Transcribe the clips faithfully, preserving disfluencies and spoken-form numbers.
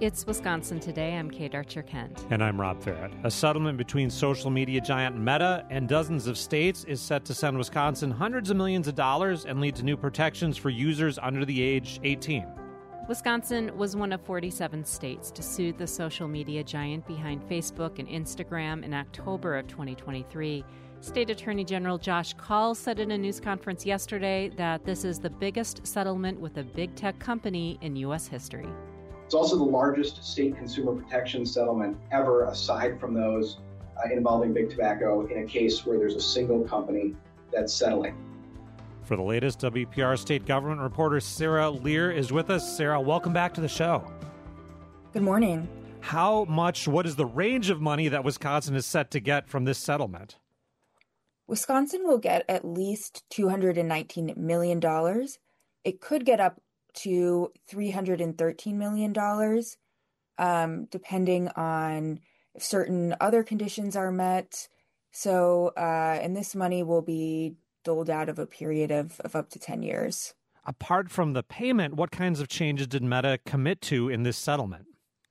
It's Wisconsin Today. I'm Kate Archer-Kent. And I'm Rob Farrett. A settlement between social media giant Meta and dozens of states is set to send Wisconsin hundreds of millions of dollars and lead to new protections for users under the age eighteen. Wisconsin was one of forty-seven states to sue the social media giant behind Facebook and Instagram in October of twenty twenty-three. State Attorney General Josh Kaul said in a news conference yesterday that this is the biggest settlement with a big tech company in U S history. It's also the largest state consumer protection settlement ever, aside from those uh, involving big tobacco, in a case where there's a single company that's settling. For the latest, W P R state government reporter Sarah Lear is with us. Sarah, welcome back to the show. Good morning. How much, what is the range of money that Wisconsin is set to get from this settlement? Wisconsin will get at least two hundred nineteen million dollars. It could get up to three hundred thirteen million dollars, um, depending on if certain other conditions are met. So, uh, and this money will be doled out of a period of, of up to ten years. Apart from the payment, what kinds of changes did Meta commit to in this settlement?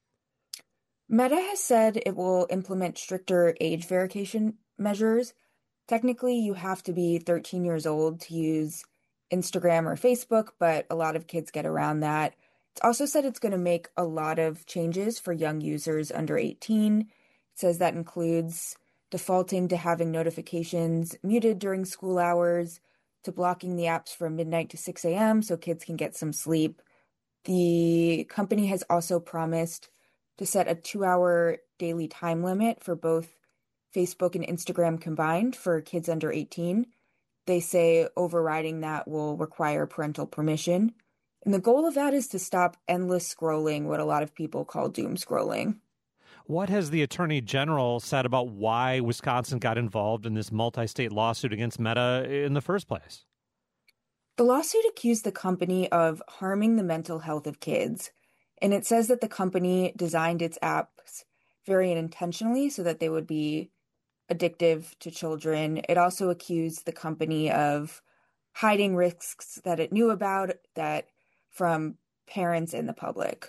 Meta has said it will implement stricter age verification measures. Technically, you have to be thirteen years old to use Instagram or Facebook, but a lot of kids get around that. It's also said it's going to make a lot of changes for young users under eighteen. It says that includes defaulting to having notifications muted during school hours, to blocking the apps from midnight to six a.m. so kids can get some sleep. The company has also promised to set a two-hour daily time limit for both Facebook and Instagram combined for kids under eighteen. They say overriding that will require parental permission. And the goal of that is to stop endless scrolling, what a lot of people call doom scrolling. What has the Attorney General said about why Wisconsin got involved in this multi-state lawsuit against Meta in the first place? The lawsuit accused the company of harming the mental health of kids. And it says that the company designed its apps very intentionally so that they would be addictive to children. It also accused the company of hiding risks that it knew about that from parents and the public.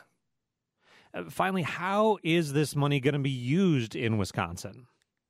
Uh, finally, how is this money going to be used in Wisconsin?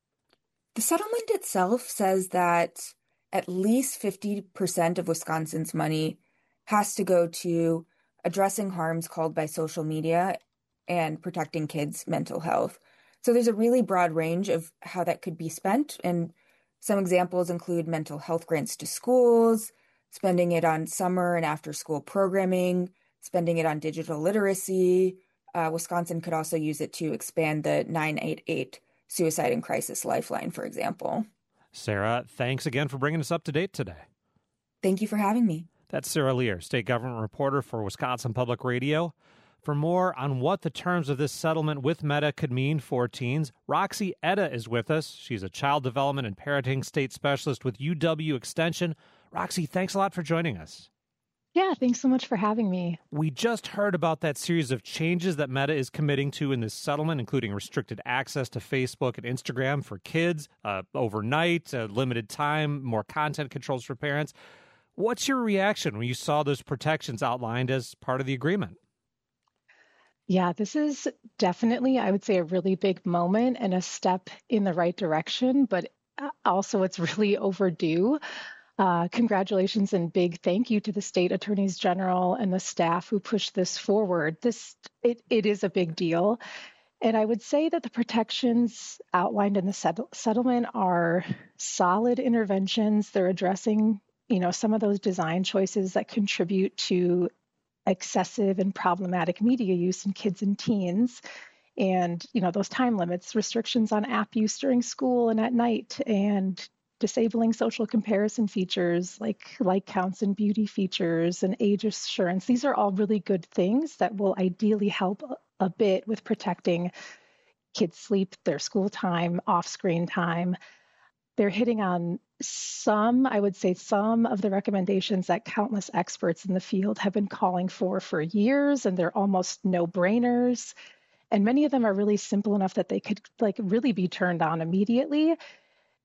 The settlement itself says that at least fifty percent of Wisconsin's money has to go to addressing harms caused by social media and protecting kids' mental health. So there's a really broad range of how that could be spent. And some examples include mental health grants to schools, spending it on summer and after school programming, spending it on digital literacy. Uh, Wisconsin could also use it to expand the nine eight eight suicide and crisis lifeline, for example. Sarah, thanks again for bringing us up to date today. Thank you for having me. That's Sarah Lear, state government reporter for Wisconsin Public Radio. For more on what the terms of this settlement with Meta could mean for teens, Roxy Etta is with us. She's a child development and parenting state specialist with U W Extension. Roxy, thanks a lot for joining us. Yeah, thanks so much for having me. We just heard about that series of changes that Meta is committing to in this settlement, including restricted access to Facebook and Instagram for kids, uh, overnight, uh, limited time, more content controls for parents. What's your reaction when you saw those protections outlined as part of the agreement? Yeah, this is definitely, I would say, a really big moment and a step in the right direction, but also it's really overdue. Uh, congratulations and big thank you to the state attorneys general and the staff who pushed this forward. This it, it is a big deal. And I would say that the protections outlined in the settle- settlement are solid interventions. They're addressing, you know, some of those design choices that contribute to excessive and problematic media use in kids and teens. And, you know, those time limits, restrictions on app use during school and at night, and disabling social comparison features like like counts and beauty features and age assurance. These are all really good things that will ideally help a bit with protecting kids' sleep, their school time, off-screen time. They're hitting on some, I would say, some of the recommendations that countless experts in the field have been calling for for years, and they're almost no-brainers. And many of them are really simple enough that they could like really be turned on immediately.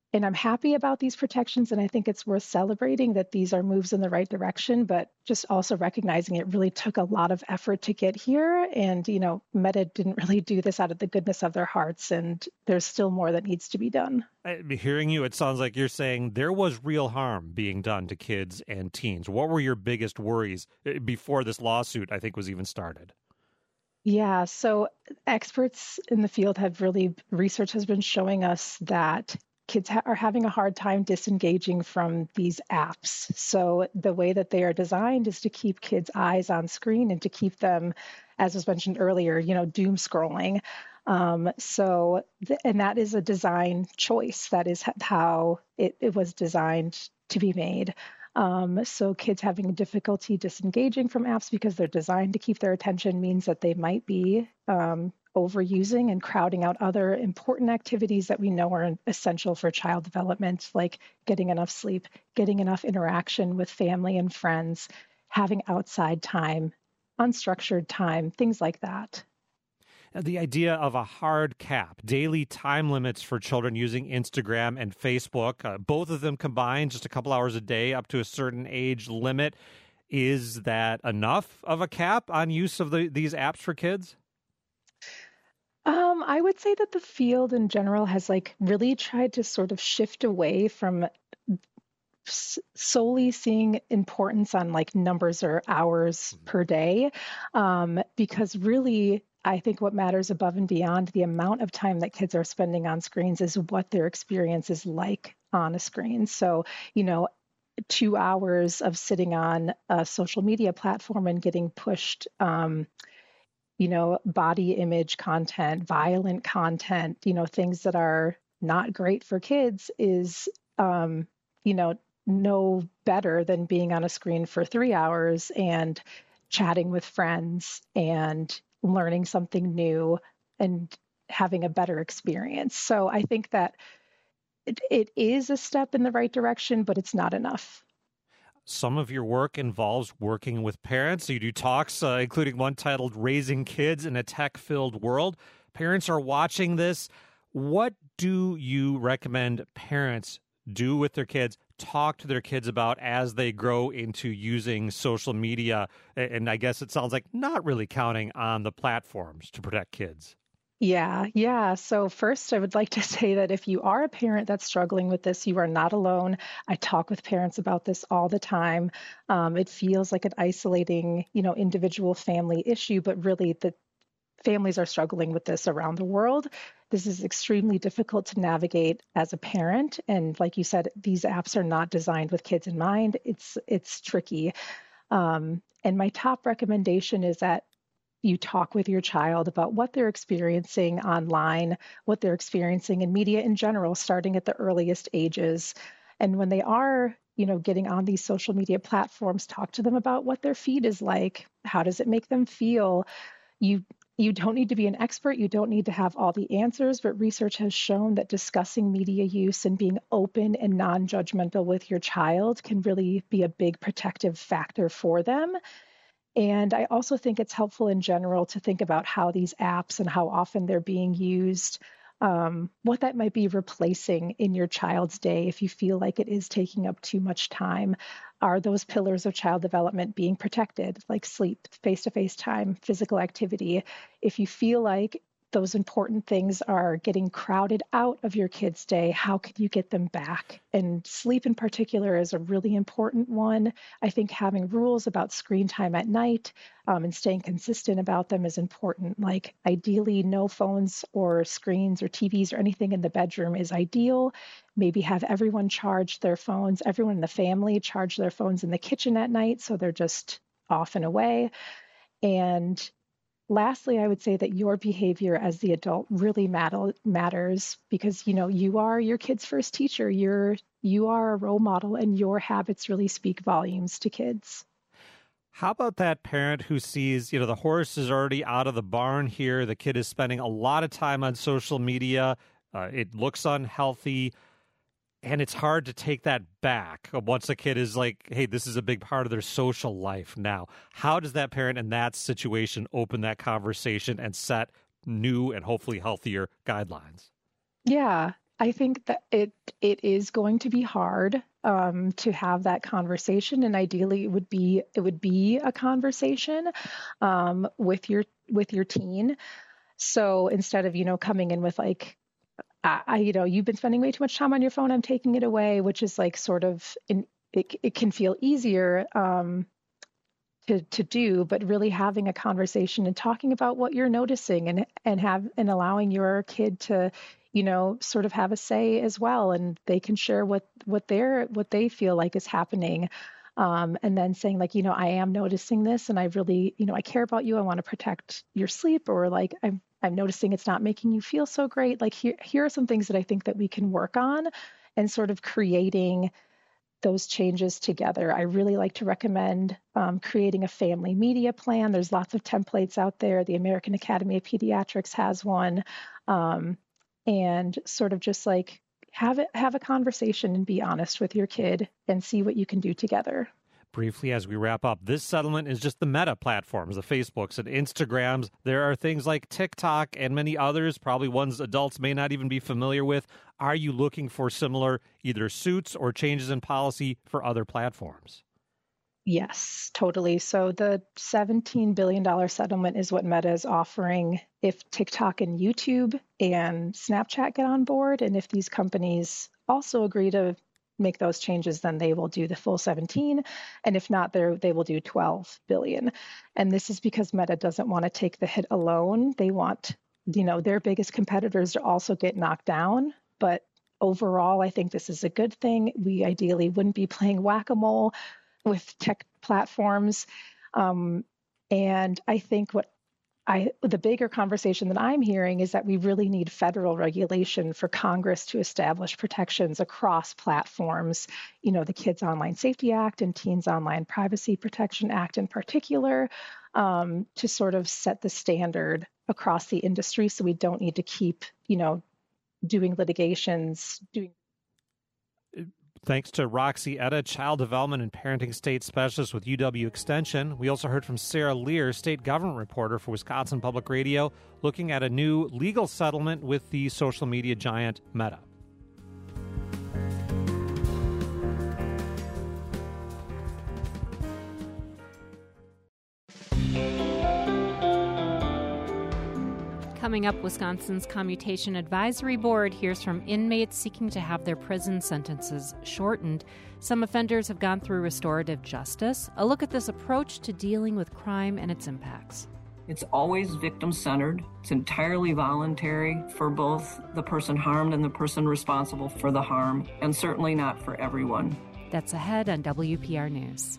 and I'm happy about these protections, and I think it's worth celebrating that these are moves in the right direction, but just also recognizing it really took a lot of effort to get here. And, you know, Meta didn't really do this out of the goodness of their hearts, and there's still more that needs to be done. I, hearing you, it sounds like you're saying there was real harm being done to kids and teens. What were your biggest worries before this lawsuit, I think, was even started? Yeah, so experts in the field have really, research has been showing us that kids ha- are having a hard time disengaging from these apps. So the way that they are designed is to keep kids' eyes on screen and to keep them, as was mentioned earlier, you know, doom scrolling. Um, so, th- and that is a design choice. That is how it, it was designed to be made. Um, so kids having difficulty disengaging from apps because they're designed to keep their attention means that they might be um, overusing and crowding out other important activities that we know are essential for child development, like getting enough sleep, getting enough interaction with family and friends, having outside time, unstructured time, things like that. The idea of a hard cap, daily time limits for children using Instagram and Facebook, uh, both of them combined, just a couple hours a day up to a certain age limit. Is that enough of a cap on use of the, these apps for kids? Um, I would say that the field in general has like really tried to sort of shift away from s- solely seeing importance on like numbers or hours per day, um, because really, I think what matters above and beyond the amount of time that kids are spending on screens is what their experience is like on a screen. So, you know, two hours of sitting on a social media platform and getting pushed, um, you know, body image content, violent content, you know, things that are not great for kids is, um, you know, no better than being on a screen for three hours and chatting with friends and learning something new and having a better experience. So I think that it, it is a step in the right direction, but it's not enough. Some of your work involves working with parents. You do talks, uh, including one titled Raising Kids in a Tech-Filled World. Parents are watching this. What do you recommend parents do with their kids, talk to their kids about as they grow into using social media? And I guess it sounds like not really counting on the platforms to protect kids. Yeah, yeah. So first, I would like to say that if you are a parent that's struggling with this, you are not alone. I talk with parents about this all the time. Um, it feels like an isolating, you know, individual family issue, but really the families are struggling with this around the world. This is extremely difficult to navigate as a parent. And like you said, these apps are not designed with kids in mind. It's it's tricky. Um, and my top recommendation is that you talk with your child about what they're experiencing online, what they're experiencing in media in general, starting at the earliest ages. And when they are, you know, getting on these social media platforms, talk to them about what their feed is like. How does it make them feel? You you don't need to be an expert. You don't need to have all the answers, but research has shown that discussing media use and being open and non-judgmental with your child can really be a big protective factor for them. And I also think it's helpful in general to think about how these apps and how often they're being used, um, what that might be replacing in your child's day if you feel like it is taking up too much time. Are those pillars of child development being protected, like sleep, face-to-face time, physical activity? If you feel like those important things are getting crowded out of your kid's day, how can you get them back? And sleep in particular is a really important one. I think having rules about screen time at night um, and staying consistent about them is important. Like ideally no phones or screens or T Vs or anything in the bedroom is ideal. Maybe have everyone charge their phones, everyone in the family charge their phones in the kitchen at night so they're just off and away. And lastly, I would say that your behavior as the adult really matter, matters because, you know, you are your kid's first teacher. You're you are a role model, and your habits really speak volumes to kids. How about that parent who sees, you know, the horse is already out of the barn here. The kid is spending a lot of time on social media. Uh, it looks unhealthy. And it's hard to take that back once a kid is like, hey, this is a big part of their social life now. How does that parent in that situation open that conversation and set new and hopefully healthier guidelines? Yeah. I think that it it is going to be hard um, to have that conversation, and ideally, it would be it would be a conversation um, with your with your teen. So instead of you know coming in with like, I, I you know you've been spending way too much time on your phone, I'm taking it away, which is like sort of in, it it can feel easier. Um, To, to do, but really having a conversation and talking about what you're noticing and and have and allowing your kid to, you know, sort of have a say as well, and they can share what what they're what they feel like is happening, um, and then saying like, you know, I am noticing this, and I really, you know, I care about you. I want to protect your sleep, or like I'm I'm noticing it's not making you feel so great. Like here here are some things that I think that we can work on, and sort of creating those changes together. I really like to recommend um, creating a family media plan. There's lots of templates out there. The American Academy of Pediatrics has one, um, and sort of just like have it, have a conversation and be honest with your kid and see what you can do together. Briefly, as we wrap up, this settlement is just the Meta platforms, the Facebooks and Instagrams. There are things like TikTok and many others, probably ones adults may not even be familiar with. Are you looking for similar either suits or changes in policy for other platforms? Yes, totally. So the seventeen billion dollars settlement is what Meta is offering if TikTok and YouTube and Snapchat get on board. And if these companies also agree to make those changes, then they will do the full seventeen. And if not, they they will do twelve billion. And this is because Meta doesn't want to take the hit alone. They want, you know, their biggest competitors to also get knocked down. But overall, I think this is a good thing. We ideally wouldn't be playing whack-a-mole with tech platforms. Um, and I think what I, the bigger conversation that I'm hearing is that we really need federal regulation for Congress to establish protections across platforms. You know, the Kids Online Safety Act and Teens Online Privacy Protection Act in particular, um, to sort of set the standard across the industry so we don't need to keep, you know, doing litigations, doing Thanks to Roxy Etta, Child Development and Parenting State Specialist with U W Extension. We also heard from Sarah Lear, State Government Reporter for Wisconsin Public Radio, looking at a new legal settlement with the social media giant Meta. Coming up, Wisconsin's Commutation Advisory Board hears from inmates seeking to have their prison sentences shortened. Some offenders have gone through restorative justice. A look at this approach to dealing with crime and its impacts. It's always victim-centered. It's entirely voluntary for both the person harmed and the person responsible for the harm, and certainly not for everyone. That's ahead on W P R News.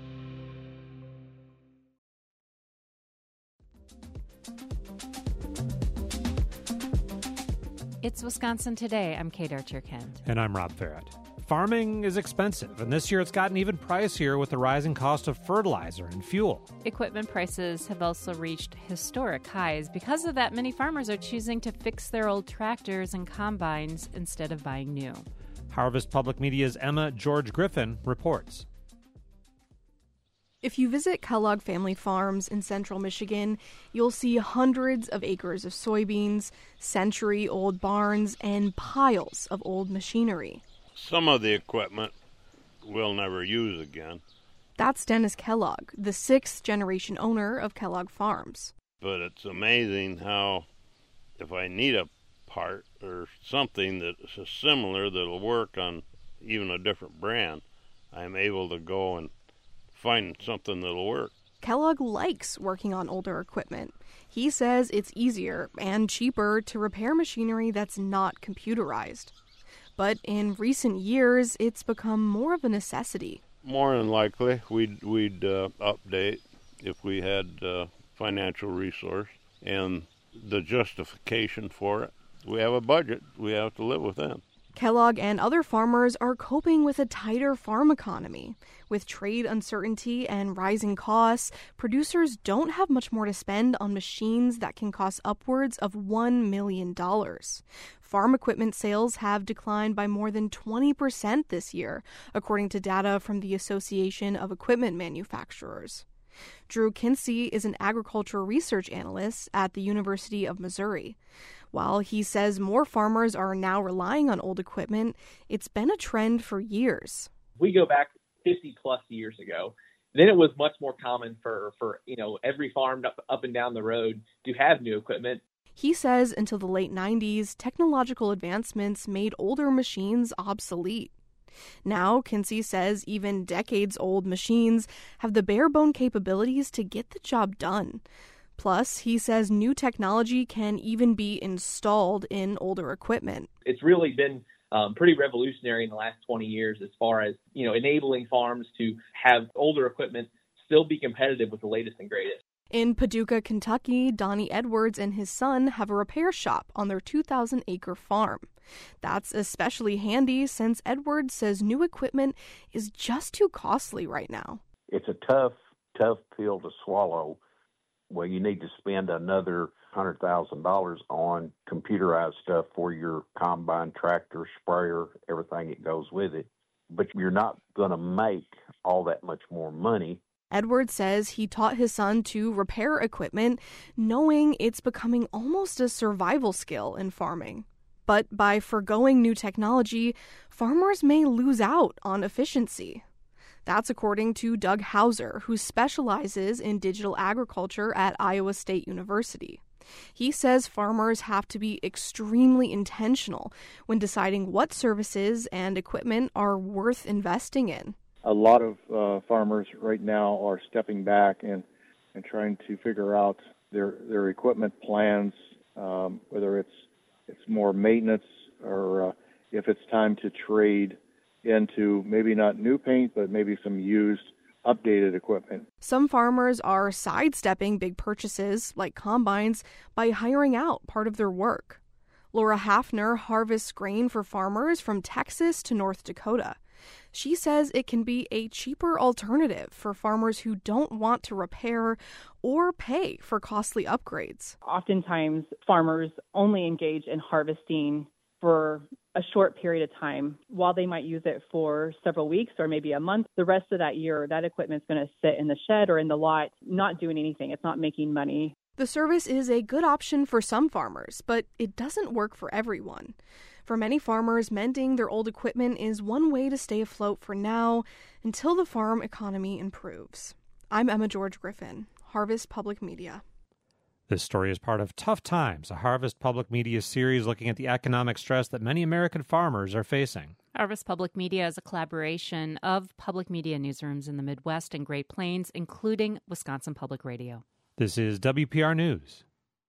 It's Wisconsin Today. I'm Kate Archer-Kent. And I'm Rob Farrett. Farming is expensive, and this year it's gotten even pricier with the rising cost of fertilizer and fuel. Equipment prices have also reached historic highs. Because of that, many farmers are choosing to fix their old tractors and combines instead of buying new. Harvest Public Media's Emma George Griffin reports. If you visit Kellogg Family Farms in central Michigan, you'll see hundreds of acres of soybeans, century-old barns, and piles of old machinery. Some of the equipment we'll never use again. That's Dennis Kellogg, the sixth-generation owner of Kellogg Farms. But it's amazing how if I need a part or something that's similar that'll work on even a different brand, I'm able to go and find something that'll work. Kellogg likes working on older equipment. He says it's easier and cheaper to repair machinery that's not computerized. But in recent years, it's become more of a necessity. More than likely, we'd, we'd uh, update if we had uh, financial resource and the justification for it. We have a budget. We have to live within. Kellogg and other farmers are coping with a tighter farm economy. With trade uncertainty and rising costs, producers don't have much more to spend on machines that can cost upwards of one million dollars. Farm equipment sales have declined by more than twenty percent this year, according to data from the Association of Equipment Manufacturers. Drew Kinsey is an agriculture research analyst at the University of Missouri. While he says more farmers are now relying on old equipment, it's been a trend for years. We go back fifty plus years ago. Then it was much more common for, for you know, every farm up, up and down the road to have new equipment. He says until the late nineties, technological advancements made older machines obsolete. Now, Kinsey says even decades-old machines have the bare-bone capabilities to get the job done. Plus, he says new technology can even be installed in older equipment. It's really been um, pretty revolutionary in the last twenty years as far as, you know, enabling farms to have older equipment still be competitive with the latest and greatest. In Paducah, Kentucky, Donnie Edwards and his son have a repair shop on their two thousand acre farm. That's especially handy since Edwards says new equipment is just too costly right now. It's a tough, tough pill to swallow where you need to spend another one hundred thousand dollars on computerized stuff for your combine, tractor, sprayer, everything that goes with it. But you're not going to make all that much more money. Edwards says he taught his son to repair equipment, knowing it's becoming almost a survival skill in farming. But by forgoing new technology, farmers may lose out on efficiency. That's according to Doug Hauser, who specializes in digital agriculture at Iowa State University. He says farmers have to be extremely intentional when deciding what services and equipment are worth investing in. A lot of uh, farmers right now are stepping back and, and trying to figure out their their equipment plans, um, whether it's it's more maintenance or uh, if it's time to trade into maybe not new paint, but maybe some used, updated equipment. Some farmers are sidestepping big purchases, like combines, by hiring out part of their work. Laura Hafner harvests grain for farmers from Texas to North Dakota. She says it can be a cheaper alternative for farmers who don't want to repair or pay for costly upgrades. Oftentimes, farmers only engage in harvesting for a short period of time. While they might use it for several weeks or maybe a month, the rest of that year, that equipment's going to sit in the shed or in the lot, not doing anything. It's not making money. The service is a good option for some farmers, but it doesn't work for everyone. For many farmers, mending their old equipment is one way to stay afloat for now until the farm economy improves. I'm Emma George Griffin, Harvest Public Media. This story is part of Tough Times, a Harvest Public Media series looking at the economic stress that many American farmers are facing. Harvest Public Media is a collaboration of public media newsrooms in the Midwest and Great Plains, including Wisconsin Public Radio. This is W P R News.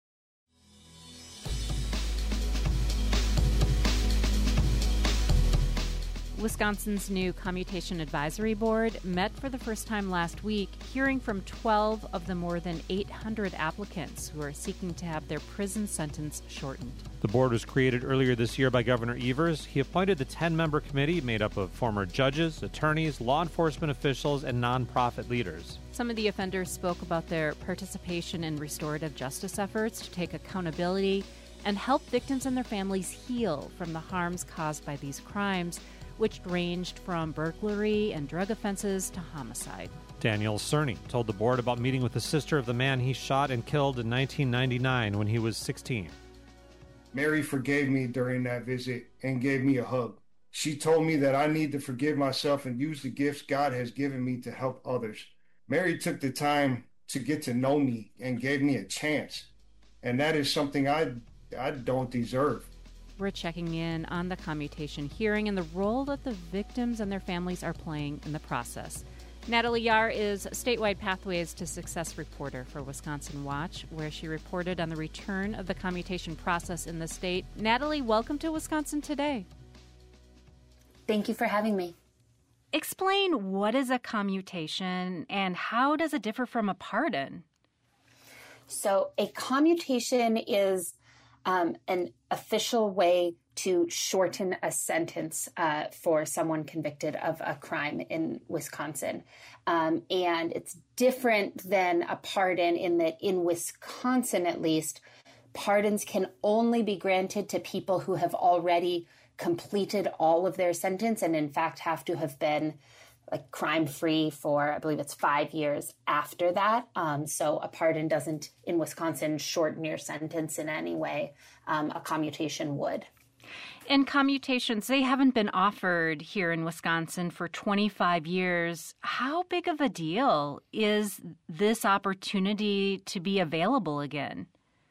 Wisconsin's new Commutation Advisory Board met for the first time last week, hearing from twelve of the more than eight hundred applicants who are seeking to have their prison sentence shortened. The board was created earlier this year by Governor Evers. He appointed the ten-member committee made up of former judges, attorneys, law enforcement officials, and nonprofit leaders. Some of the offenders spoke about their participation in restorative justice efforts to take accountability and help victims and their families heal from the harms caused by these crimes, which ranged from burglary and drug offenses to homicide. Daniel Cerny told the board about meeting with the sister of the man he shot and killed in nineteen ninety-nine when he was sixteen. Mary forgave me during that visit and gave me a hug. She told me that I need to forgive myself and use the gifts God has given me to help others. Mary took the time to get to know me and gave me a chance. And that is something I, I don't deserve. We're checking in on the commutation hearing and the role that the victims and their families are playing in the process. Natalie Yar is Statewide Pathways to Success reporter for Wisconsin Watch, where she reported on the return of the commutation process in the state. Natalie, welcome to Wisconsin Today. Thank you for having me. Explain what is a commutation and how does it differ from a pardon? So a commutation is um, an official way to shorten a sentence uh, for someone convicted of a crime in Wisconsin. Um, and it's different than a pardon in that in Wisconsin, at least, pardons can only be granted to people who have already completed all of their sentence and in fact have to have been like crime-free for, I believe it's five years after that. Um, so a pardon doesn't, in Wisconsin, shorten your sentence in any way. Um, a commutation would. And commutations, they haven't been offered here in Wisconsin for twenty-five years. How big of a deal is this opportunity to be available again?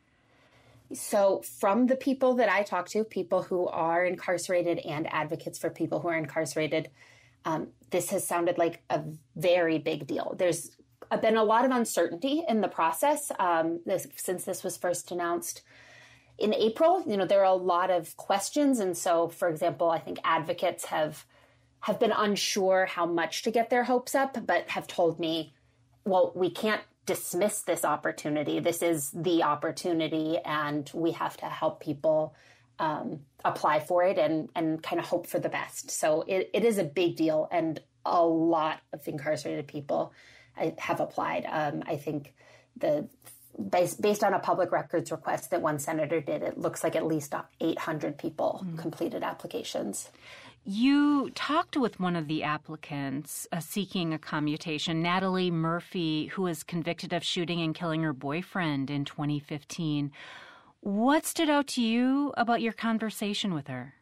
So from the people that I talk to, people who are incarcerated and advocates for people who are incarcerated, um, this has sounded like a very big deal. There's been a lot of uncertainty in the process um, this, since this was first announced in April. You know, there are a lot of questions. And so, for example, I think advocates have have been unsure how much to get their hopes up, but have told me, well, we can't dismiss this opportunity. This is the opportunity, and we have to help people um, apply for it and, and kind of hope for the best. So it, it is a big deal, and a lot of incarcerated people have applied. Um, I think the based, based on a public records request that one senator did, it looks like at least eight hundred people mm. completed applications. You talked with one of the applicants uh, seeking a commutation, Natalie Murphy, who was convicted of shooting and killing her boyfriend in twenty fifteen. What stood out to you about your conversation with her?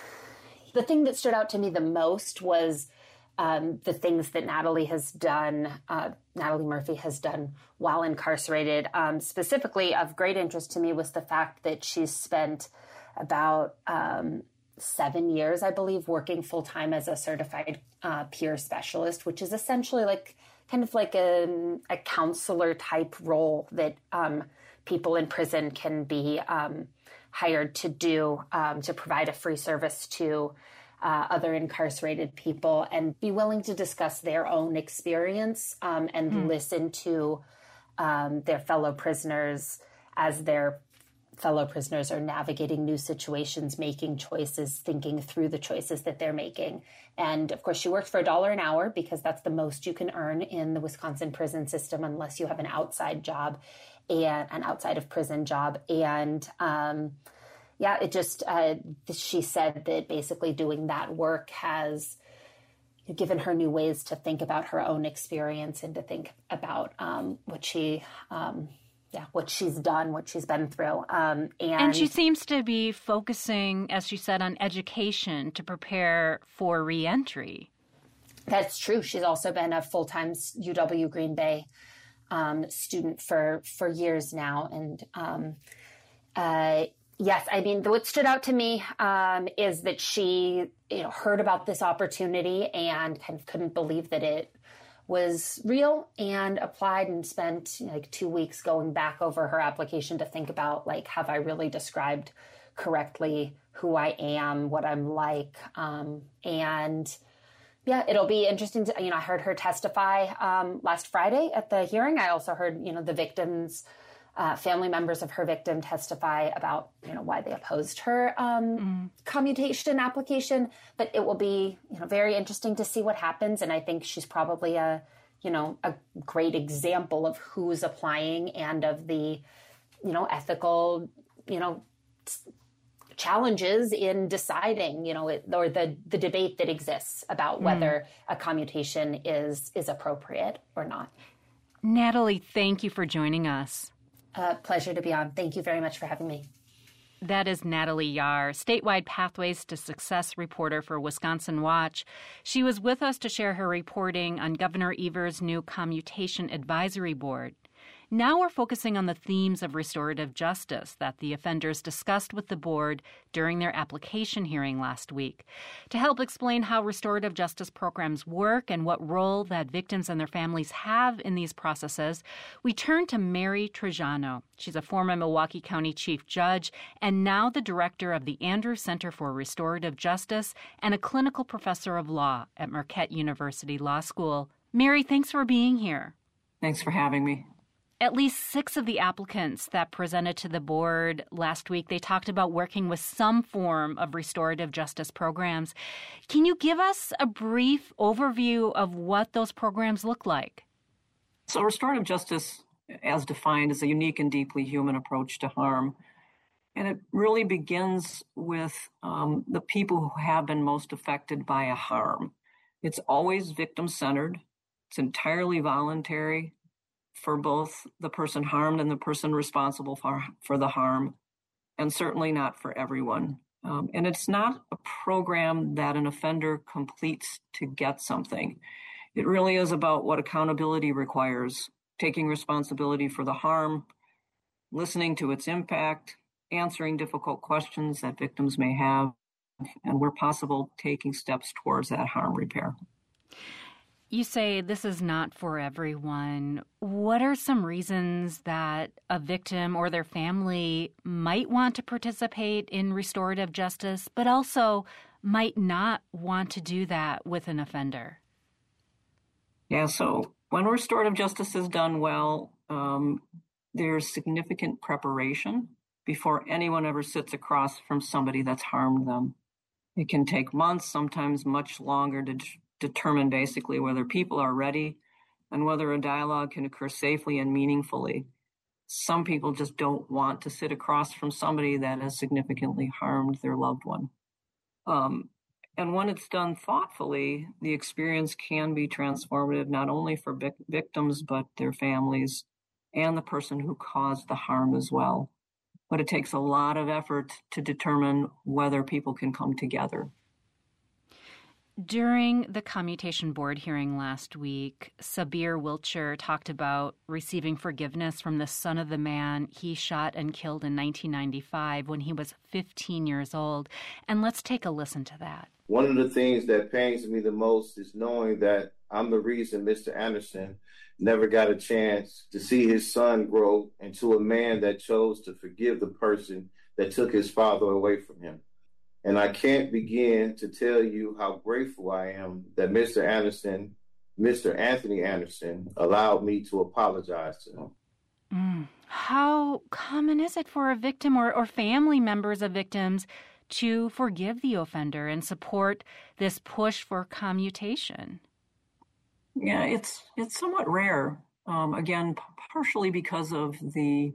The thing that stood out to me the most was um, the things that Natalie has done, uh, Natalie Murphy has done while incarcerated. Um, specifically, of great interest to me was the fact that she's spent about um, seven years, I believe, working full-time as a certified uh, peer specialist, which is essentially like kind of like a, a counselor type role that um, people in prison can be um, hired to do, um, to provide a free service to uh, other incarcerated people and be willing to discuss their own experience um, and mm. listen to um, their fellow prisoners as their fellow prisoners are navigating new situations, making choices, thinking through the choices that they're making. And of course, she works for a dollar an hour because that's the most you can earn in the Wisconsin prison system unless you have an outside job and an outside of prison job. And um, yeah, it just, uh, she said that basically doing that work has given her new ways to think about her own experience and to think about um, what she um Yeah, what she's done, what she's been through. Um, and, and she seems to be focusing, as she said, on education to prepare for reentry. That's true. She's also been a full-time U W Green Bay um, student for, for years now. And um, uh, yes, I mean, what stood out to me um, is that she you know, heard about this opportunity and kind of couldn't believe that it was real and applied and spent you know, like two weeks going back over her application to think about, like, have I really described correctly who I am, what I'm like? Um, and yeah, it'll be interesting to, you know, I heard her testify um, last Friday at the hearing. I also heard, you know, the victims, uh, family members of her victim testify about, you know, why they opposed her um, mm. commutation application. But it will be, you know, very interesting to see what happens. And I think she's probably a, you know, a great example of who's applying and of the, you know, ethical, you know, challenges in deciding, you know, it, or the, the debate that exists about mm. whether a commutation is, is appropriate or not. Natalie, thank you for joining us. Uh, pleasure to be on. Thank you very much for having me. That is Natalie Yahr, statewide Pathways to Success reporter for Wisconsin Watch. She was with us to share her reporting on Governor Evers' new commutation advisory board. Now we're focusing on the themes of restorative justice that the offenders discussed with the board during their application hearing last week. To help explain how restorative justice programs work and what role that victims and their families have in these processes, we turn to Mary Trajano. She's a former Milwaukee County Chief Judge and now the director of the Andrews Center for Restorative Justice and a clinical professor of law at Marquette University Law School. Mary, thanks for being here. Thanks for having me. At least six of the applicants that presented to the board last week, they talked about working with some form of restorative justice programs. Can you give us a brief overview of what those programs look like? So restorative justice, as defined, is a unique and deeply human approach to harm. And it really begins with um, the people who have been most affected by a harm. It's always victim-centered. It's entirely voluntary for both the person harmed and the person responsible for, for the harm, and certainly not for everyone. Um, and it's not a program that an offender completes to get something. It really is about what accountability requires, taking responsibility for the harm, listening to its impact, answering difficult questions that victims may have, and where possible, taking steps towards that harm repair. You say this is not for everyone. What are some reasons that a victim or their family might want to participate in restorative justice, but also might not want to do that with an offender? Yeah, so when restorative justice is done well, um, there's significant preparation before anyone ever sits across from somebody that's harmed them. It can take months, sometimes much longer, to determine basically whether people are ready and whether a dialogue can occur safely and meaningfully. Some people just don't want to sit across from somebody that has significantly harmed their loved one. Um, and when it's done thoughtfully, the experience can be transformative, not only for vic- victims, but their families and the person who caused the harm as well. But it takes a lot of effort to determine whether people can come together. During the Commutation Board hearing last week, Sabir Wiltshire talked about receiving forgiveness from the son of the man he shot and killed in nineteen ninety-five when he was fifteen years old. And let's take a listen to that. One of the things that pains me the most is knowing that I'm the reason Mister Anderson never got a chance to see his son grow into a man that chose to forgive the person that took his father away from him. And I can't begin to tell you how grateful I am that Mister Anderson, Mister Anthony Anderson, allowed me to apologize to him. Mm. How common is it for a victim or, or family members of victims to forgive the offender and support this push for commutation? Yeah, it's it's somewhat rare. Um, again, p- partially because of the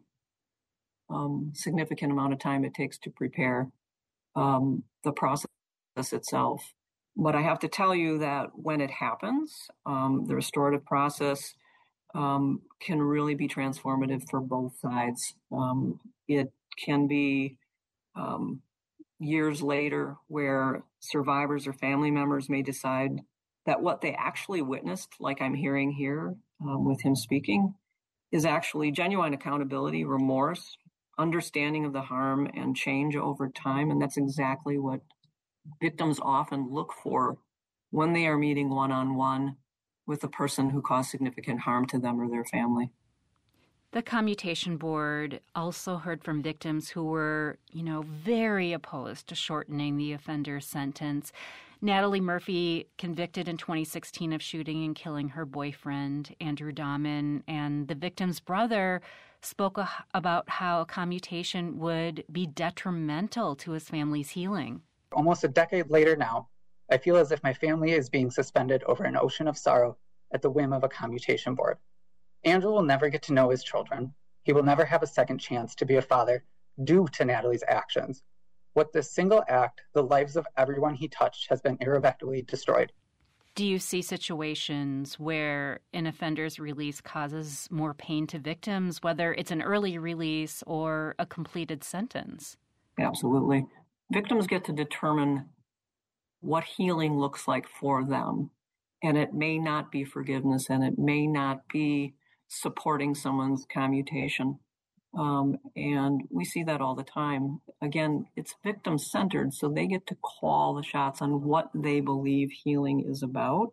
um, significant amount of time it takes to prepare um, the process itself. But I have to tell you that when it happens, um, the restorative process um, can really be transformative for both sides. Um, it can be um, years later where survivors or family members may decide that what they actually witnessed, like I'm hearing here um, with him speaking, is actually genuine accountability, remorse, understanding of the harm, and change over time. And that's exactly what victims often look for when they are meeting one-on-one with the person who caused significant harm to them or their family. The Commutation Board also heard from victims who were, you know, very opposed to shortening the offender's sentence. Natalie Murphy, convicted in twenty sixteen of shooting and killing her boyfriend, Andrew Dahman, and the victim's brother spoke about how a commutation would be detrimental to his family's healing. Almost a decade later now, I feel as if my family is being suspended over an ocean of sorrow at the whim of a commutation board. Andrew will never get to know his children. He will never have a second chance to be a father due to Natalie's actions. With this single act, the lives of everyone he touched has been irrevocably destroyed. Do you see situations where an offender's release causes more pain to victims, whether it's an early release or a completed sentence? Absolutely. Victims get to determine what healing looks like for them. And it may not be forgiveness, and it may not be supporting someone's commutation. Um, and we see that all the time. Again, it's victim-centered, so they get to call the shots on what they believe healing is about.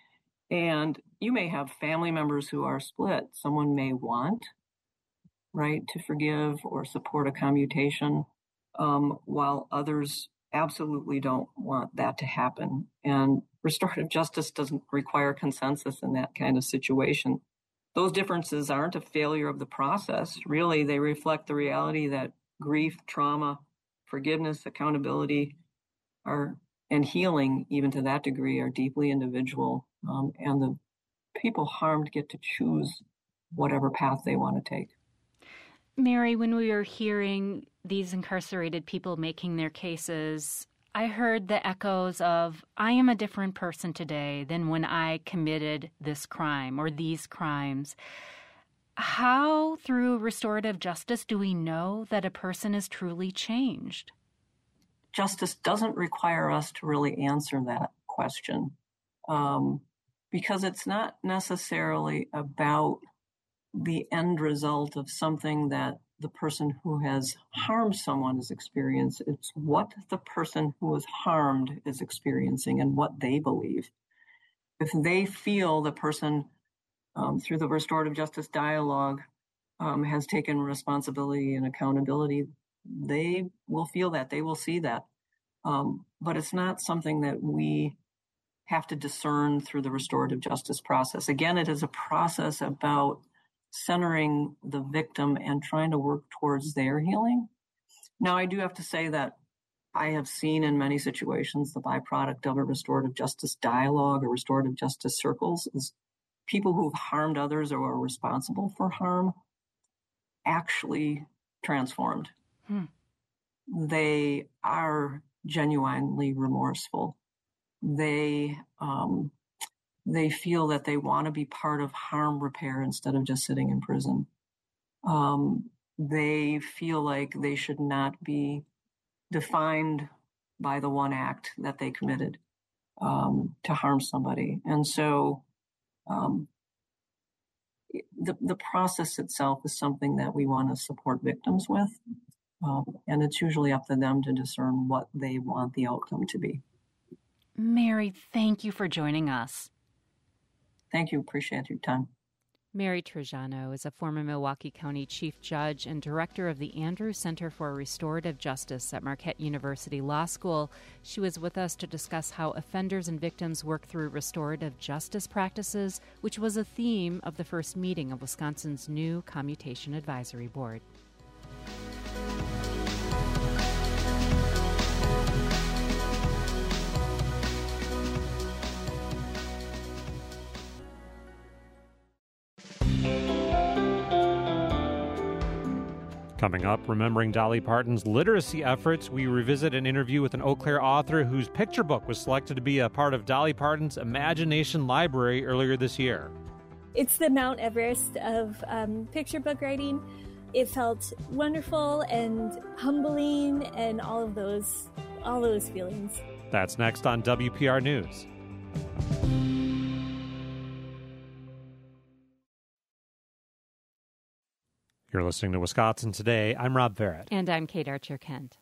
And you may have family members who are split. Someone may want, right, to forgive or support a commutation, um, while others absolutely don't want that to happen. And restorative justice doesn't require consensus in that kind of situation. Those differences aren't a failure of the process. Really, they reflect the reality that grief, trauma, forgiveness, accountability are, and healing, even to that degree, are deeply individual. Um, and the people harmed get to choose whatever path they want to take. Mary, when we were hearing these incarcerated people making their cases, I heard the echoes of, I am a different person today than when I committed this crime or these crimes. How, through restorative justice, do we know that a person is truly changed? Justice doesn't require us to really answer that question, um, because it's not necessarily about the end result of something that the person who has harmed someone has experienced. It's what the person who was harmed is experiencing and what they believe. If they feel the person, um, through the restorative justice dialogue, um, has taken responsibility and accountability, they will feel that, they will see that. Um, but it's not something that we have to discern through the restorative justice process. Again, it is a process about centering the victim and trying to work towards their healing. Now, I do have to say that I have seen in many situations the byproduct of a restorative justice dialogue or restorative justice circles is people who've harmed others or are responsible for harm actually transformed. Hmm. They are genuinely remorseful. They um, they feel that they want to be part of harm repair instead of just sitting in prison. Um, they feel like they should not be defined by the one act that they committed um, to harm somebody. And so um, the, the process itself is something that we want to support victims with. Um, and it's usually up to them to discern what they want the outcome to be. Mary, thank you for joining us. Thank you. Appreciate your time. Mary Trajano is a former Milwaukee County Chief Judge and Director of the Andrews Center for Restorative Justice at Marquette University Law School. She was with us to discuss how offenders and victims work through restorative justice practices, which was a theme of the first meeting of Wisconsin's new Commutation Advisory Board. Coming up, remembering Dolly Parton's literacy efforts, we revisit an interview with an Eau Claire author whose picture book was selected to be a part of Dolly Parton's Imagination Library earlier this year. It's the Mount Everest of um, picture book writing. It felt wonderful and humbling and all of those, all those feelings. That's next on W P R News. You're listening to Wisconsin Today. I'm Rob Verrett. And I'm Kate Archer-Kent.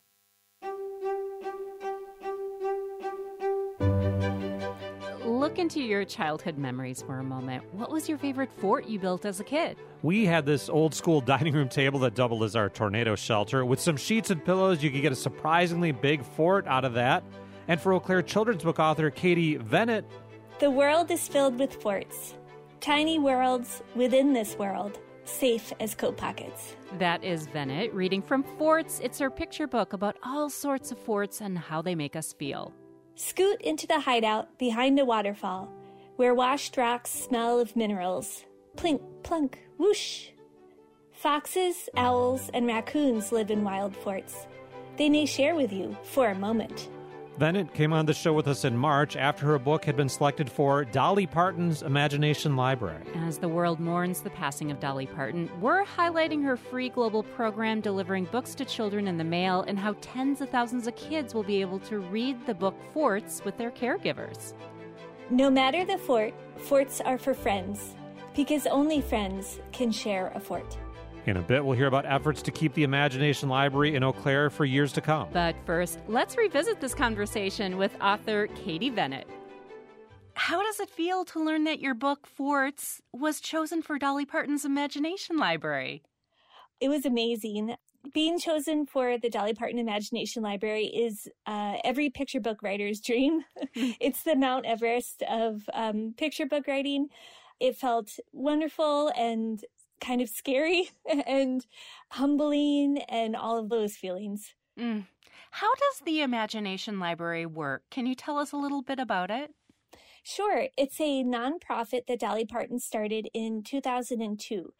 Look into your childhood memories for a moment. What was your favorite fort you built as a kid? We had this old school dining room table that doubled as our tornado shelter. With some sheets and pillows, you could get a surprisingly big fort out of that. And for Eau Claire children's book author Katie Vennett, the world is filled with forts. Tiny worlds within this world. Safe as coat pockets. That is Vennett reading from Forts. It's her picture book about all sorts of forts and how they make us feel. Scoot into the hideout behind a waterfall, where washed rocks smell of minerals. Plink, plunk, whoosh. Foxes, owls, and raccoons live in wild forts. They may share with you for a moment. Vennett came on the show with us in March after her book had been selected for Dolly Parton's Imagination Library. As the world mourns the passing of Dolly Parton, we're highlighting her free global program delivering books to children in the mail and how tens of thousands of kids will be able to read the book Forts with their caregivers. No matter the fort, forts are for friends, because only friends can share a fort. In a bit, we'll hear about efforts to keep the Imagination Library in Eau Claire for years to come. But first, let's revisit this conversation with author Katie Vennett. How does it feel to learn that your book, Forts, was chosen for Dolly Parton's Imagination Library? It was amazing. Being chosen for the Dolly Parton Imagination Library is uh, every picture book writer's dream. It's the Mount Everest of um, picture book writing. It felt wonderful and kind of scary and humbling and all of those feelings. Mm. How does the Imagination Library work? Can you tell us a little bit about it? Sure. It's a nonprofit that Dolly Parton started in two thousand two.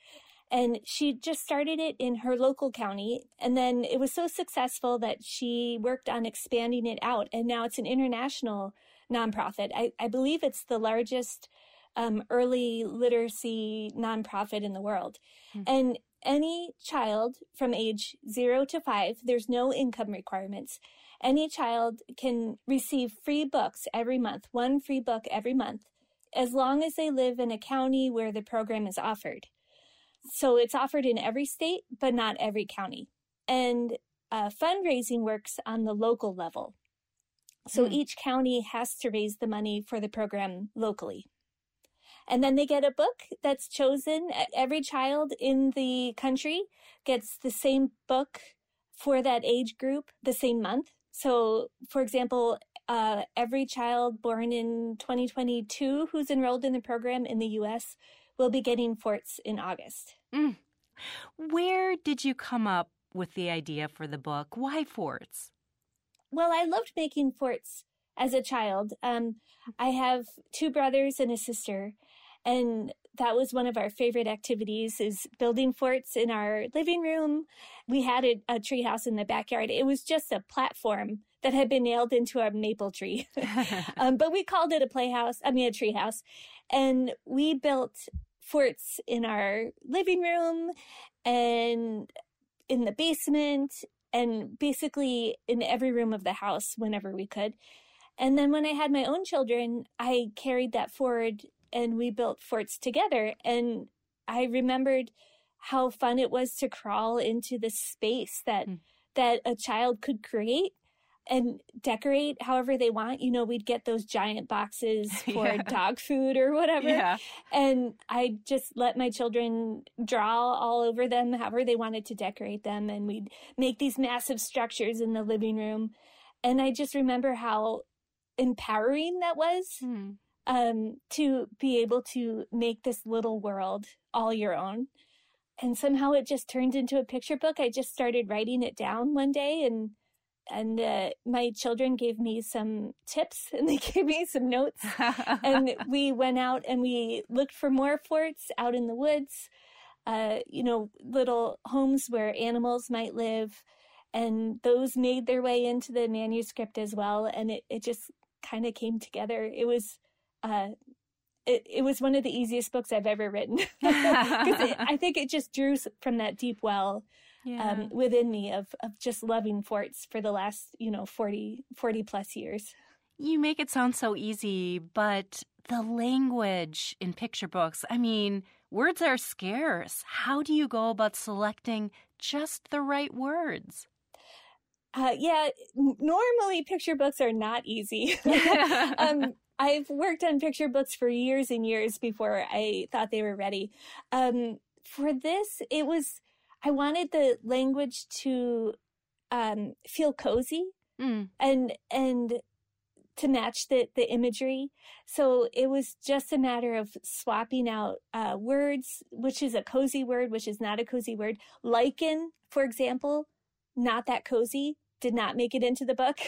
And she just started it in her local county. And then it was so successful that she worked on expanding it out. And now it's an international nonprofit. I, I believe it's the largest um, early literacy nonprofit in the world. Mm-hmm. And any child from age zero to five, there's no income requirements. Any child can receive free books every month, one free book every month, as long as they live in a county where the program is offered. So it's offered in every state, but not every county. And uh, fundraising works on the local level. So mm. each county has to raise the money for the program locally. And then they get a book that's chosen. Every child in the country gets the same book for that age group the same month. So, for example, uh, every child born in twenty twenty-two who's enrolled in the program in the U S will be getting Forts in August. Mm. Where did you come up with the idea for the book? Why Forts? Well, I loved making forts as a child. Um, I have two brothers and a sister, and that was one of our favorite activities, is building forts in our living room. We had a, a tree house in the backyard. It was just a platform that had been nailed into a maple tree. um, but we called it a playhouse, I mean a tree house. And we built forts in our living room and in the basement and basically in every room of the house whenever we could. And then when I had my own children, I carried that forward and we built forts together. And I remembered how fun it was to crawl into this space that mm. that a child could create and decorate however they want. You know, we'd get those giant boxes for yeah. dog food or whatever. Yeah. And I just let my children draw all over them, however they wanted to decorate them. And we'd make these massive structures in the living room. And I just remember how empowering that was mm. um, to be able to make this little world all your own. And somehow it just turned into a picture book. I just started writing it down one day, and And uh, my children gave me some tips and they gave me some notes. And we went out and we looked for more forts out in the woods, uh, you know, little homes where animals might live. And those made their way into the manuscript as well. And it, it just kind of came together. It was uh, it, it was one of the easiest books I've ever written. Because I think it just drew from that deep well. Yeah. Um, within me of, of just loving forts for the last, you know, forty, forty plus years. You make it sound so easy, but the language in picture books, I mean, words are scarce. How do you go about selecting just the right words? Uh, yeah, normally picture books are not easy. um, I've worked on picture books for years and years before I thought they were ready. Um, for this, it was... I wanted the language to um, feel cozy mm. and and to match the, the imagery. So it was just a matter of swapping out uh, words, which is a cozy word, which is not a cozy word. Lichen, for example, not that cozy, did not make it into the book.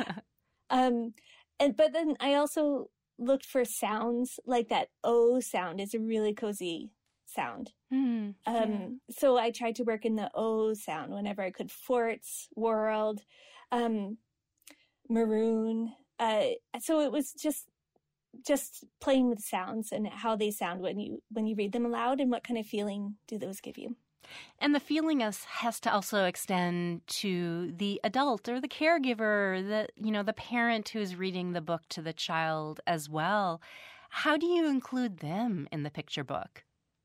um, and but then I also looked for sounds, like that O sound is a really cozy sound. Mm, um, yeah. So I tried to work in the O sound whenever I could. Forts, world, um, maroon. Uh, so it was just just playing with sounds and how they sound when you when you read them aloud, and what kind of feeling do those give you. And the feeling is, has to also extend to the adult or the caregiver, the you know the parent who's reading the book to the child as well. How do you include them in the picture book?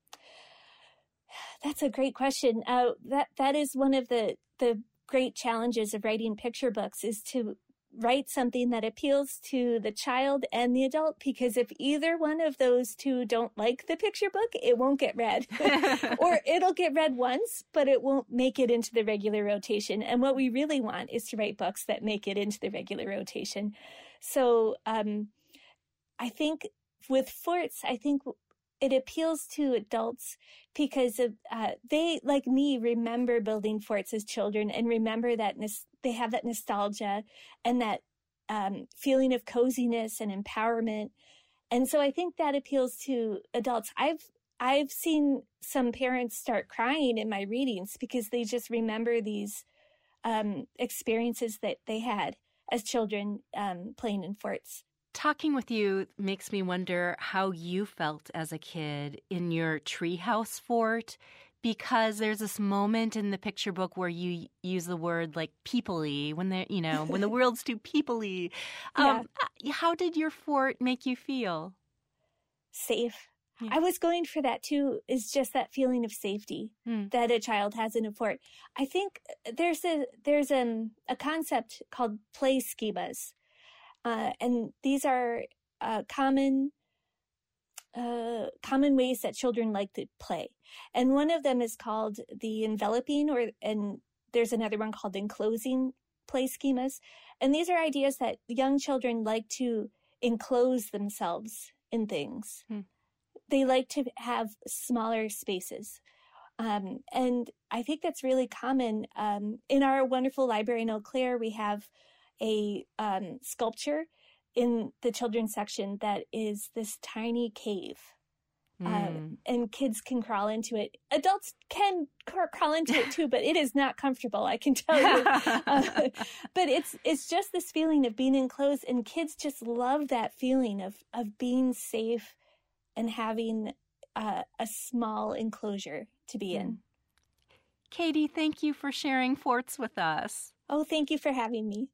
That's a great question. Uh, that that is one of the, the great challenges of writing picture books, is to write something that appeals to the child and the adult, because if either one of those two don't like the picture book, it won't get read. Or it'll get read once, but it won't make it into the regular rotation. And what we really want is to write books that make it into the regular rotation. So um, I think with Forts, I think it appeals to adults because of uh, they, like me, remember building forts as children and remember that nos- they have that nostalgia and that um, feeling of coziness and empowerment. And so I think that appeals to adults. I've I've seen some parents start crying in my readings because they just remember these um, experiences that they had as children um, playing in forts. Talking with you makes me wonder how you felt as a kid in your treehouse fort, because there's this moment in the picture book where you use the word like people-y, when the you know when the world's too people-y. Um, yeah. How did your fort make you feel? Safe. Yeah. I was going for that too, is just that feeling of safety hmm. that a child has in a fort. I think there's a there's um, a concept called play schemas. Uh, and these are uh, common uh, common ways that children like to play. And one of them is called the enveloping, or and there's another one called enclosing play schemas. And these are ideas that young children like to enclose themselves in things. Hmm. They like to have smaller spaces. Um, and I think that's really common. Um, in our wonderful library in Eau Claire, we have a um, sculpture in the children's section that is this tiny cave. Mm. Um, and kids can crawl into it. Adults can cr- crawl into it too, but it is not comfortable, I can tell you. uh, but it's it's just this feeling of being enclosed, and kids just love that feeling of, of being safe and having uh, a small enclosure to be in. Katie, thank you for sharing forts with us. Oh, thank you for having me.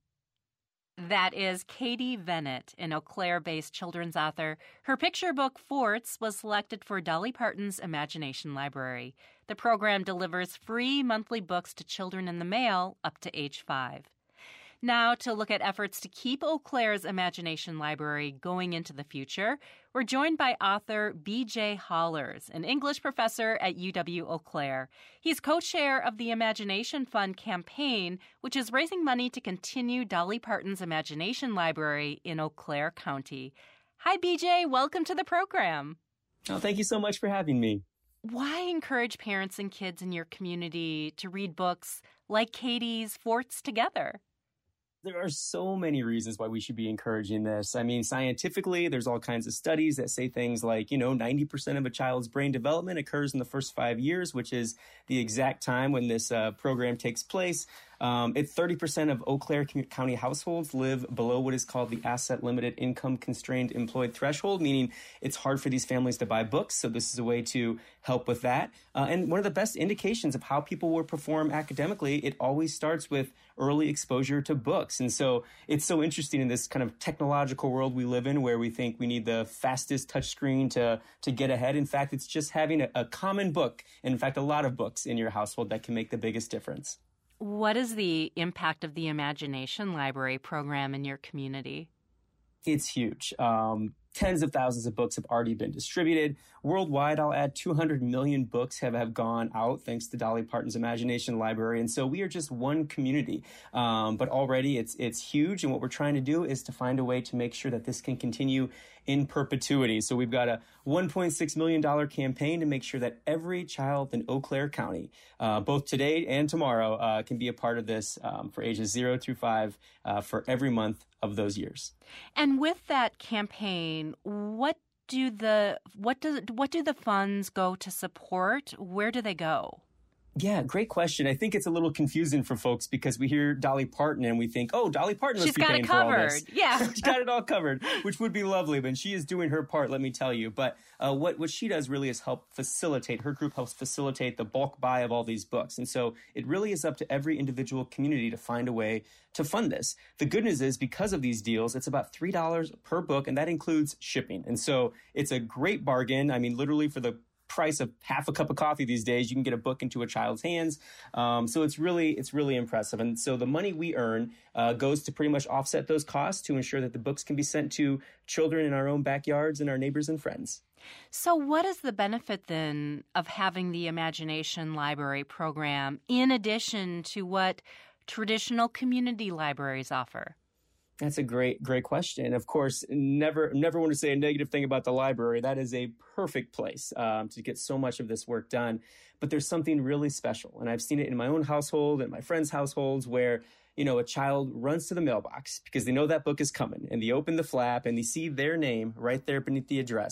That is Katie Vennet, an Eau Claire-based children's author. Her picture book, Forts, was selected for Dolly Parton's Imagination Library. The program delivers free monthly books to children in the mail up to age five. Now, to look at efforts to keep Eau Claire's Imagination Library going into the future, we're joined by author B J Hollers, an English professor at U W Eau Claire. He's co-chair of the Imagination Fund campaign, which is raising money to continue Dolly Parton's Imagination Library in Eau Claire County. Hi, B J. Welcome to the program. Oh, thank you so much for having me. Why encourage parents and kids in your community to read books like Katie's Forts together? There are so many reasons why we should be encouraging this. I mean, scientifically, there's all kinds of studies that say things like, you know, ninety percent of a child's brain development occurs in the first five years, which is the exact time when this uh, program takes place. Um, it's thirty percent of Eau Claire County households live below what is called the asset limited income constrained employed threshold, meaning it's hard for these families to buy books. So this is a way to help with that. Uh, and one of the best indications of how people will perform academically, it always starts with early exposure to books. And so it's so interesting in this kind of technological world we live in, where we think we need the fastest touchscreen to, to get ahead. In fact, it's just having a, a common book, and in fact, a lot of books in your household that can make the biggest difference. What is the impact of the Imagination Library program in your community? It's huge. Um, tens of thousands of books have already been distributed. Worldwide, I'll add two hundred million books have, have gone out thanks to Dolly Parton's Imagination Library. And so we are just one community. Um, but already it's it's huge. And what we're trying to do is to find a way to make sure that this can continue in perpetuity. So we've got a one point six million dollars campaign to make sure that every child in Eau Claire County, uh, both today and tomorrow, uh, can be a part of this um, for ages zero through five uh, for every month of those years. And with that campaign, what do the what do what do the funds go to support? Where do they go? Yeah, great question. I think it's a little confusing for folks because we hear Dolly Parton and we think, oh, Dolly Parton must be paying for all this. She's got it covered. Yeah. She's got it all covered, which would be lovely, but she is doing her part, let me tell you. But uh, what, what she does really is help facilitate, her group helps facilitate the bulk buy of all these books. And so it really is up to every individual community to find a way to fund this. The good news is because of these deals, it's about three dollars per book, and that includes shipping. And so it's a great bargain. I mean, literally for the price of half a cup of coffee these days, you can get a book into a child's hands. Um, so it's really, it's really impressive. And so the money we earn uh, goes to pretty much offset those costs to ensure that the books can be sent to children in our own backyards and our neighbors and friends. So what is the benefit then of having the Imagination Library program in addition to what traditional community libraries offer? That's a great, great question. And of course, never, never want to say a negative thing about the library. That is a perfect place um, to get so much of this work done. But there's something really special. And I've seen it in my own household and my friends' households where, you know, a child runs to the mailbox because they know that book is coming, and they open the flap and they see their name right there beneath the address.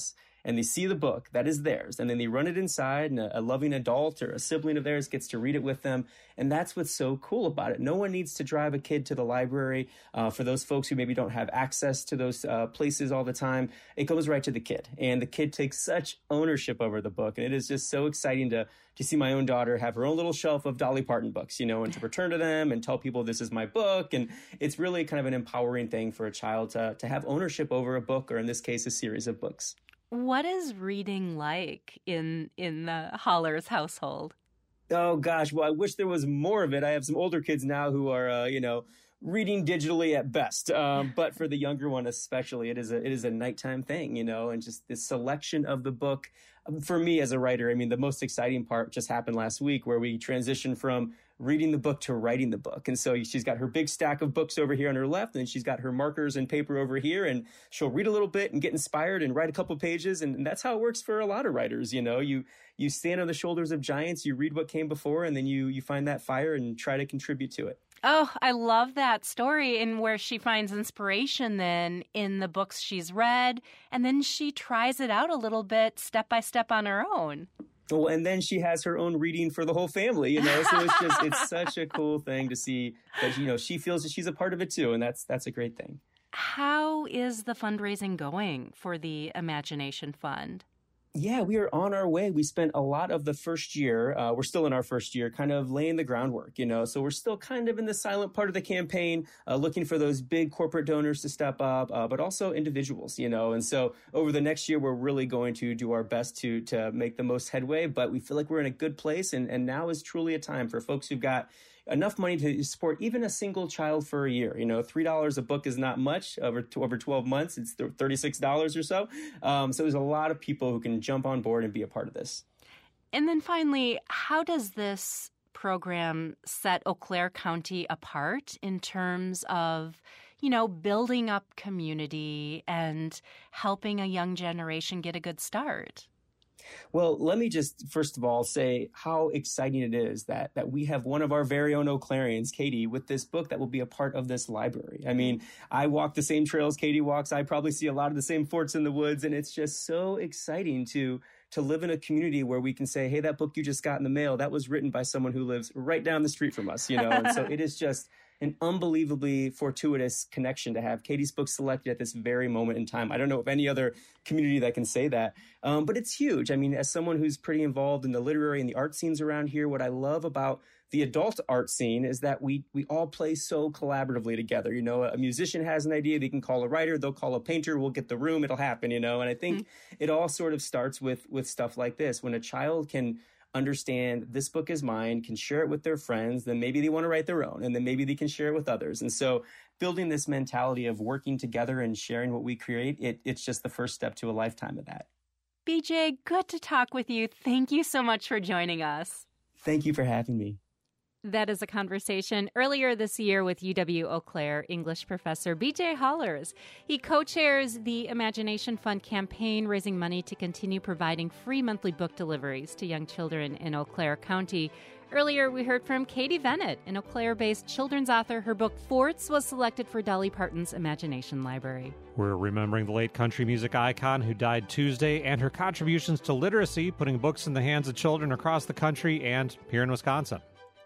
and they see the book that is theirs, and then they run it inside, and a, a loving adult or a sibling of theirs gets to read it with them. And that's what's so cool about it. No one needs to drive a kid to the library. Uh, for those folks who maybe don't have access to those uh, places all the time, it goes right to the kid. And the kid takes such ownership over the book. And it is just so exciting to to see my own daughter have her own little shelf of Dolly Parton books, you know, and to return to them and tell people this is my book. And it's really kind of an empowering thing for a child to, to have ownership over a book, or in this case, a series of books. What is reading like in in the Hollers household? Oh, gosh. Well, I wish there was more of it. I have some older kids now who are, uh, you know, reading digitally at best. Um, but for the younger one especially, it is a it is a nighttime thing, you know, and just the selection of the book. For me as a writer, I mean, the most exciting part just happened last week where we transitioned from reading the book to writing the book. And so she's got her big stack of books over here on her left, and she's got her markers and paper over here, and she'll read a little bit and get inspired and write a couple pages. And that's how it works for a lot of writers. You know, you you stand on the shoulders of giants, you read what came before, and then you you find that fire and try to contribute to it. Oh, I love that story, and where she finds inspiration then in the books she's read, and then she tries it out a little bit step by step on her own. Well, and then she has her own reading for the whole family, you know, so it's just, it's such a cool thing to see that, you know, she feels that she's a part of it too, and that's that's a great thing. How is the fundraising going for the Imagination Fund? Yeah, we are on our way. We spent a lot of the first year, uh, we're still in our first year, kind of laying the groundwork, you know, so we're still kind of in the silent part of the campaign, uh, looking for those big corporate donors to step up, uh, but also individuals, you know, and so over the next year, we're really going to do our best to to make the most headway, but we feel like we're in a good place, and, and now is truly a time for folks who've got enough money to support even a single child for a year. You know, three dollars a book is not much. Over over twelve months, it's thirty-six dollars or so. Um, so there's a lot of people who can jump on board and be a part of this. And then finally, how does this program set Eau Claire County apart in terms of, you know, building up community and helping a young generation get a good start? Well, let me just, first of all, say how exciting it is that that we have one of our very own Eau Clarians, Katie, with this book that will be a part of this library. I mean, I walk the same trails Katie walks. I probably see a lot of the same forts in the woods. And it's just so exciting to to live in a community where we can say, hey, that book you just got in the mail, that was written by someone who lives right down the street from us, you know? And so it is just an unbelievably fortuitous connection to have Katie's book selected at this very moment in time. I don't know of any other community that can say that, um, but it's huge. I mean, as someone who's pretty involved in the literary and the art scenes around here, what I love about the adult art scene is that we we all play so collaboratively together. You know, a musician has an idea, they can call a writer, they'll call a painter, we'll get the room, it'll happen, you know? And I think mm-hmm. it all sort of starts with with stuff like this. When a child can understand this book is mine, can share it with their friends, then maybe they want to write their own, and then maybe they can share it with others. And so building this mentality of working together and sharing what we create, it, it's just the first step to a lifetime of that. B J, good to talk with you. Thank you so much for joining us. Thank you for having me. That is a conversation earlier this year with U W Eau Claire English professor B J Hollers. He co-chairs the Imagination Fund campaign, raising money to continue providing free monthly book deliveries to young children in Eau Claire County. Earlier, we heard from Katie Venett, an Eau Claire-based children's author. Her book, Forts, was selected for Dolly Parton's Imagination Library. We're remembering the late country music icon who died Tuesday and her contributions to literacy, putting books in the hands of children across the country and here in Wisconsin.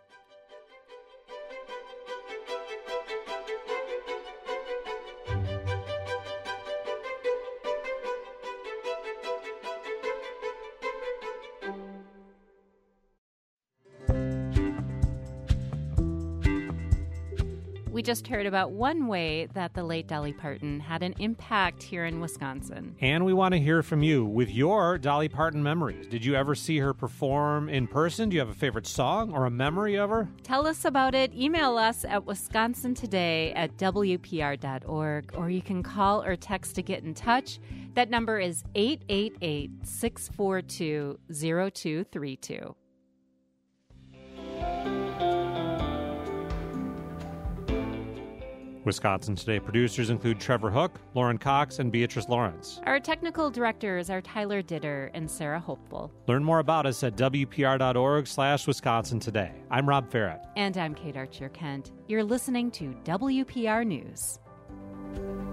We just heard about one way that the late Dolly Parton had an impact here in Wisconsin. And we want to hear from you with your Dolly Parton memories. Did you ever see her perform in person? Do you have a favorite song or a memory of her? Tell us about it. Email us at wisconsin today at w p r dot org, or you can call or text to get in touch. That number is eight eight eight, six four two, zero two three two. Wisconsin Today producers include Trevor Hook, Lauren Cox, and Beatrice Lawrence. Our technical directors are Tyler Ditter and Sarah Hopeful. Learn more about us at w p r dot org slash Wisconsin Today. I'm Rob Farrett. And I'm Kate Archer-Kent. You're listening to W P R News.